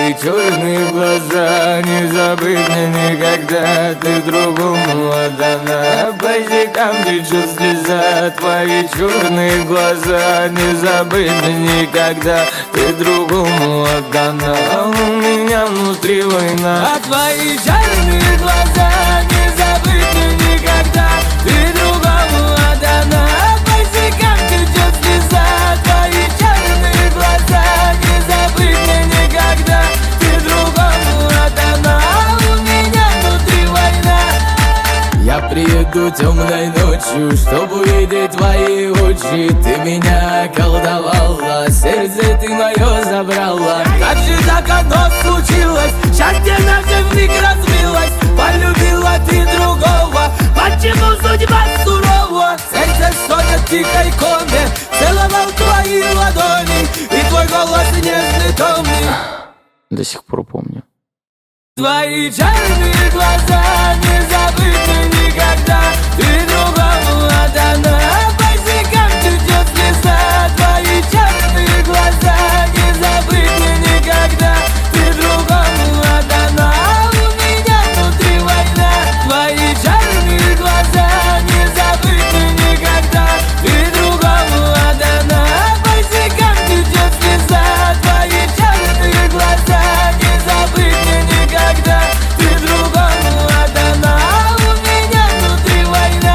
Твои черные глаза не забыть мне никогда. Ты другому отдана, по щекам течет слеза. Твои черные глаза не забыть мне никогда. Ты другому отдана, а у меня внутри война. А твои черные глаза не забыть мне никогда. Ты другому отдана, по щекам течет слеза. Твои черные глаза не забыть мне никогда. Ты другому отдана, а у меня внутри война. Я приеду темной ночью, чтобы увидеть твои очи. Ты меня околдовала, сердце ты мое забрала. Как же так оно случилось? Счастье наше вмиг разбилось. Полюбила ты другого, почему судьба сурова? Сердце стонет в тихой коме, целовал твои ладони, и твой голос нежный, томный. До сих пор помню. Твои черные глаза не забыть мне никогда. Ты другому отдана, по щекам течет слеза. Твои черные глаза не забыть мне никогда. Ты другому отдана, а у меня внутри война. Твои черные глаза не забыть мне никогда. Ты другому отдана, по щекам течет слеза. Твои черные глаза не забыть мне никогда. Ты другому отдана, а у меня внутри война.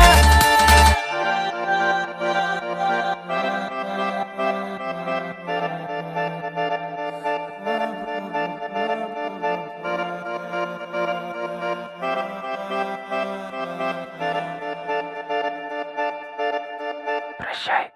Прощай.